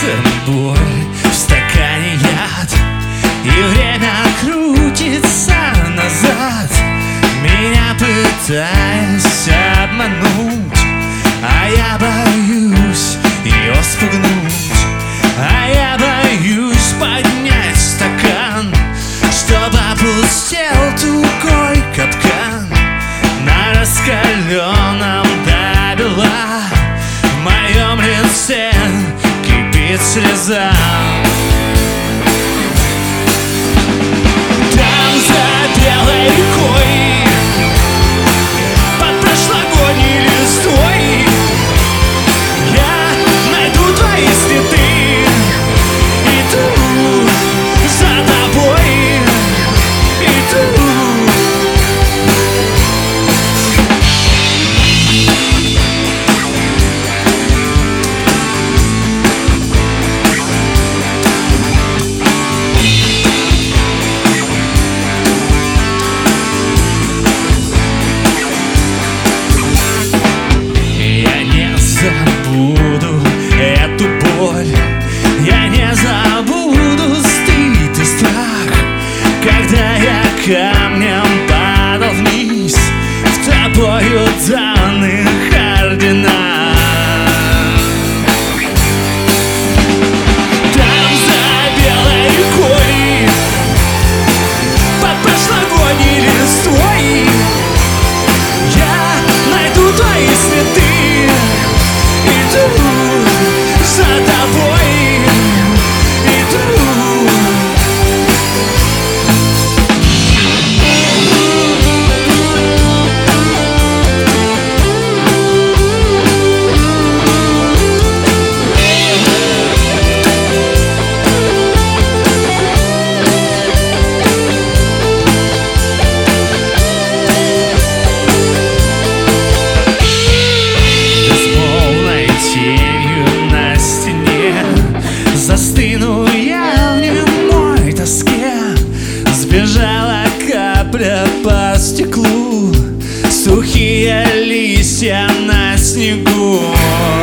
боль, в стакане яд, и время крутится назад, меня пытаясь обмануть, а я боюсь ее спугнуть, а я боюсь поднять стакан, чтоб опустел тугой капкан. На раскаленном до бела в моем лице кипит слеза. Там за белой рекой, под прошлогодней листвой, я найду твои следы, иду за тобой, иду. Забуду эту боль, я не забуду стыд и страх, когда я камнем падал вниз в тобою данных орденах. Там за белой рекой, под прошлогодней листвой, я найду твои следы, иду за тобой, иду. Застыну я в немой тоске, сбежала капля по стеклу, сухие листья на снегу.